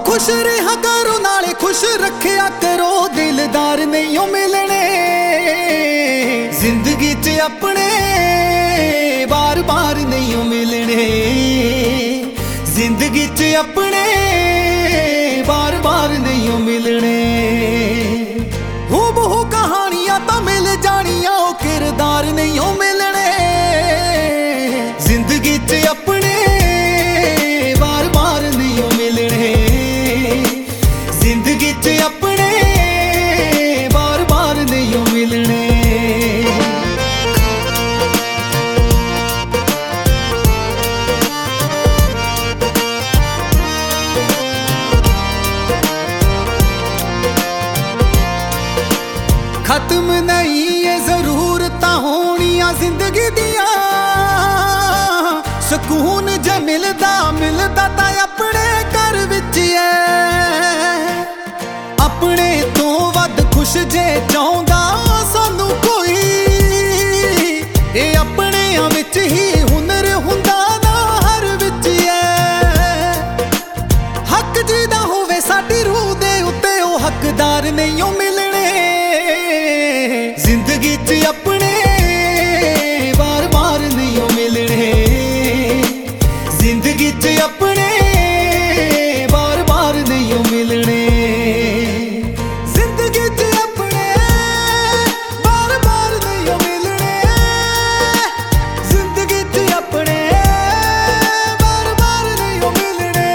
खुश रहा करो नाले खुश रखिया करो, दिलदार नहीं मिलने जिंदगी च अपने, बार बार नहीं मिलने जिंदगी च अपने, बार बार नहीं मिलने। हूबहू कहानियां तो मिल जानियां, ओ किरदार नहीं मिलने जिंदगी च अपने, बार बार नहीं मिलने जिंदगी च अपने, बार बार नहीं मिलने। खत्म नहीं ये जरूरतां होनियां जिंदगी दियां, सुकून जे मिलदा मिलदा तां अपने घर विच है। अपने तो वध खुश जे चाहुंदा सानू कोई, ये अपनियां विच ही हुनर हुंदा ना हर विच है। हक जीदा होवे साडी रूह दे उत्ते, ओ हकदार नहीं मिलने जिंदगी च अपने, बार बार नहीं मिलने जिंदगी च अपने, बार बार नहीं मिलने जिंदगी च अपने, बार बार नहीं मिलने जिंदगी च अपने, बार बार नहीं मिलने।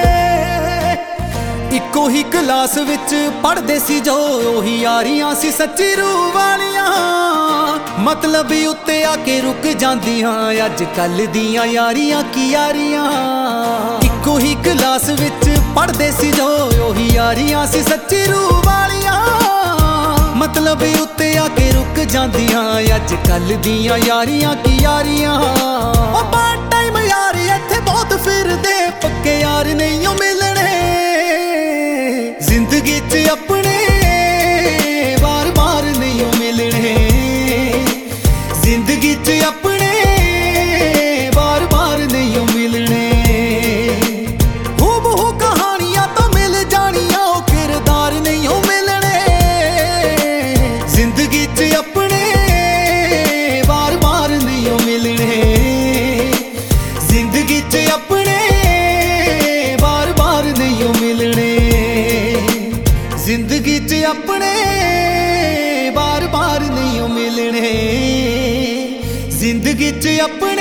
इको ही क्लास विच पढ़दे सी जो, ओही यारियां सी सच्ची रूह वालियां, मतलब उत्ते आके रुक जांदियां अज कल दियां यारियां की Yaariyan. Eco he class which पढ़दे सी जो, ओही यारियां सी सच्ची रूह वालियां, मतलब उत्ते आके रुक जांदियां अज कल दियां यारियां की यारियां। ओ पार्ट टाइम यार इत्थे बहुत फिरदे, पक्के यार नहीं मिलने जिंदगी च अपने, बार बार नहीं मिलने जिंदगी च अपने, बार बार नहीं मिलने। हूबहू कहानियां तो मिल जानियां, ओ किरदार नहीं मिलने जिंदगी च अपने, बार बार नहीं मिलने जिंदगी च अपने, बार बार नहीं मिलने जिंदगी च अपने, बार बार नहीं मिलने जिंदगी च अपने।